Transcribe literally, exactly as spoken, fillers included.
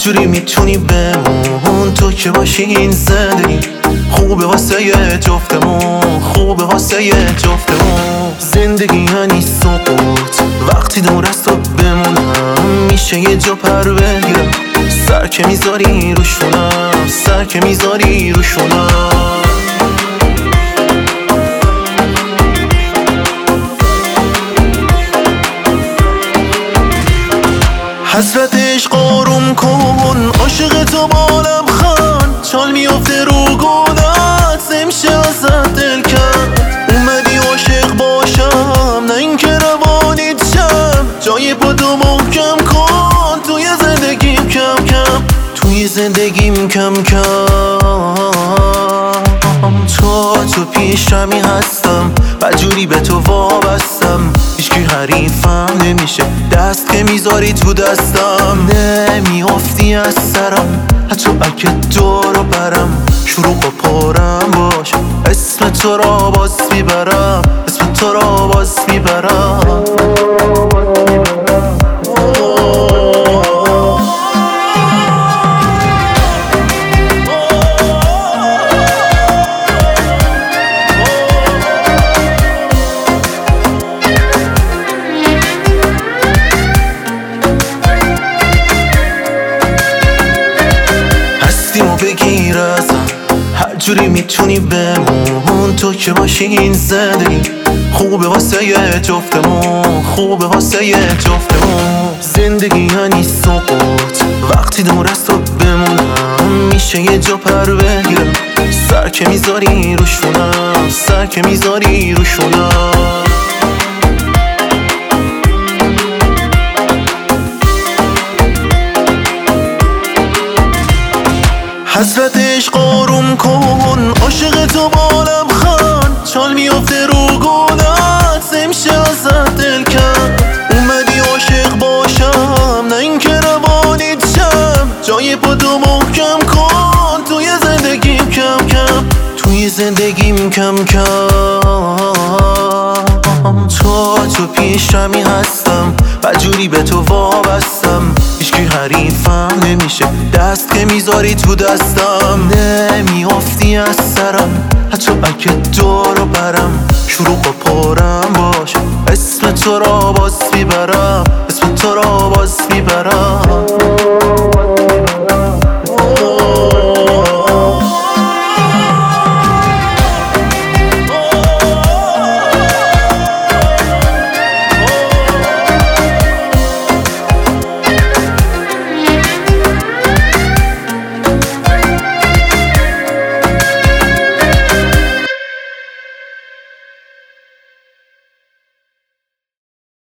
جوری میتونی بمون تو که باشی این زندگی خوبه واسه جفتمون، خوبه واسه جفتمون. زندگی یعنی سقوط، وقتی دور از تو بمونم میشه یه جا پر بگیرم. سر که میذاری روشونم، سر که میذاری روشونم. حسرت عشق آروم کن، عاشق تو بالم خان. چال میافته رو گودت، نمیشه ازت دل کرد. اومدی عاشق باشم، نه اینکه روانیت شم. جای پاتو محکم کن توی زندگیم کم کم، توی زندگیم کم کم. تو تو پیشمی هستم، بدجوری به تو وابستم. هیچکی حریفم نمیشه، دست که میذاری تو دستم. نمیافتی از سرم حتی اگه دورو برم. شروع و پرم باش، اسم تو را باز میبرم، اسم تو را باز میبرم. و بگیر ازم هر جوری میتونی بمون تو که باشی این زندگی خوبه واسه جفتمون، خوبه واسه جفتمون. زندگی یعنی سقوط، وقتی دور از تو بمونم میشه یه جا پر بگیرم. سر که میذاری روشونم، سر که میذاری روشونم. حسرت عشق آروم کن، عاشق تو بالم خان. چال میافته رو گودت، نمیشه ازت دل کرد. اومدی عاشق باشم، نه اینکه روانیت شم. جای پاتو محکم کن توی زندگیم کم کم، توی زندگیم کم کم. تو تو پیشمی هستم، بدجوری به تو وابستم. هیچکی حریفم نمیشه، دست که میذاری تو دستم. نمیافتی از سرم حتی اگه دورو برم. شروع و پرم باش، اسم تو را باز میبرم، اسم تو را باز میبرم.